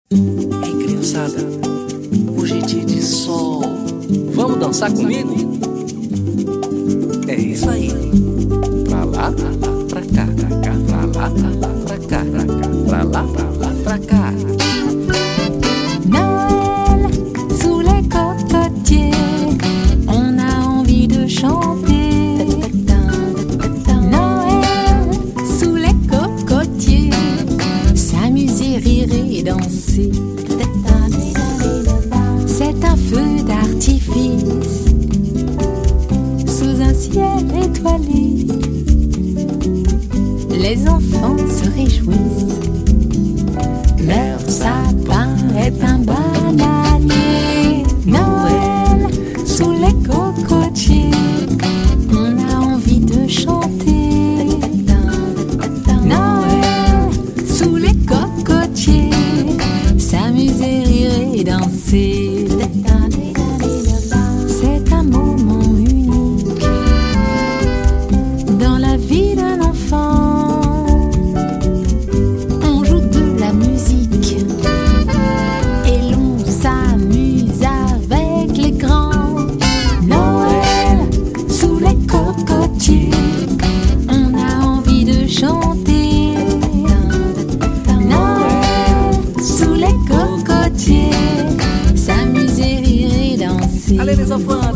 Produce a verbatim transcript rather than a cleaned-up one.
Ei, criançada, hoje é dia de sol. Vamos dançar comigo? É isso aí. Pra lá, pra lá, pra cá, pra cá, pra lá, pra lá, pra cá, pra cá, pra lá, pra lá, pra cá. Noël, sous les cocotiers, on a envie de chanter. Noël, sous les cocotiers, s'amuser, rire et danser. C'est un feu d'artifice sous un ciel étoilé. Les enfants se réjouissent. Leur sapin est un bananier. Noël, sous les cocotiers, on a envie de chanter. Noël, sous les cocotiers, s'amuser, rire et danser. C'est un moment unique dans la vie d'un enfant. On joue de la musique et l'on s'amuse avec les grands. Noël, sous les cocotiers, on a envie de chanter. Noël, sous les cocotiers, s'amuser, rire et danser. Allez les enfants!